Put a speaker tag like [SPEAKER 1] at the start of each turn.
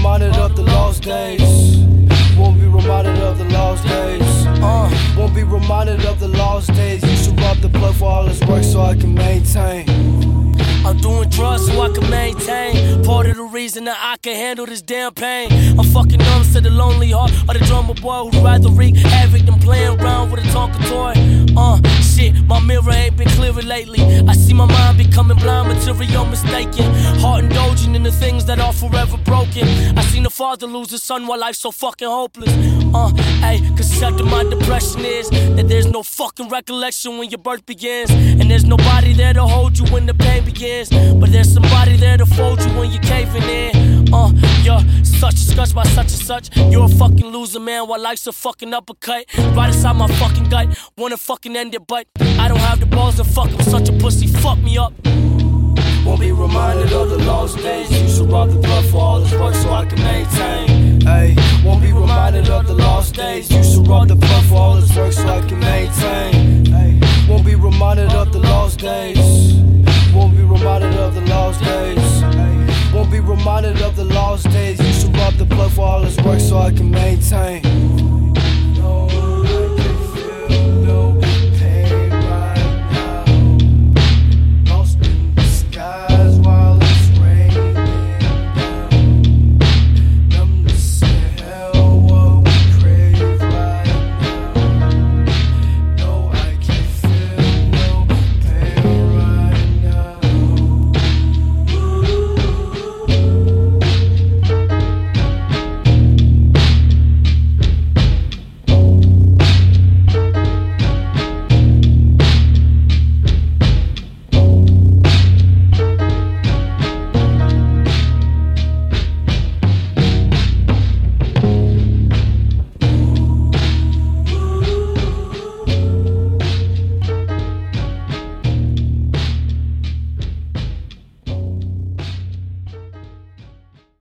[SPEAKER 1] reminded of the lost days. Won't be reminded of the lost days. Won't be reminded of the lost days. You should rub the blood for all this work so I can maintain.
[SPEAKER 2] I'm doing drugs so I can maintain. Part of the reason that I can handle this damn pain. I'm fucking numb to the lonely heart of the drummer boy who'd rather wreak havoc than playing around with a Tonka toy. Shit, my mirror ain't been clearer lately. I see my mind becoming blind, material mistaken. Heart indulging in the things that are forever broken. I seen a father lose his son while life's so fucking hopeless. Cause shut to my depression is that there's no fucking recollection when your birth begins. And there's nobody there to hold you when the pain begins. But there's somebody there to fold you when you're caving in. You're such a scratch by such and such. You're a fucking loser, man, while life's a fucking uppercut. Right inside my fucking gut, wanna fucking end it, but I don't have the balls to fuck. I'm such a pussy, fuck me up.
[SPEAKER 1] Won't be reminded of the lost days. You should rub the blood for all this work so I can maintain. Hey, won't be reminded of the lost days. You should rub the blood for all this work so I can maintain. Hey, won't be reminded of the lost days. Won't be reminded of the lost days. Hey, won't be reminded of the lost days. You should rub the blood for all this work so I can maintain.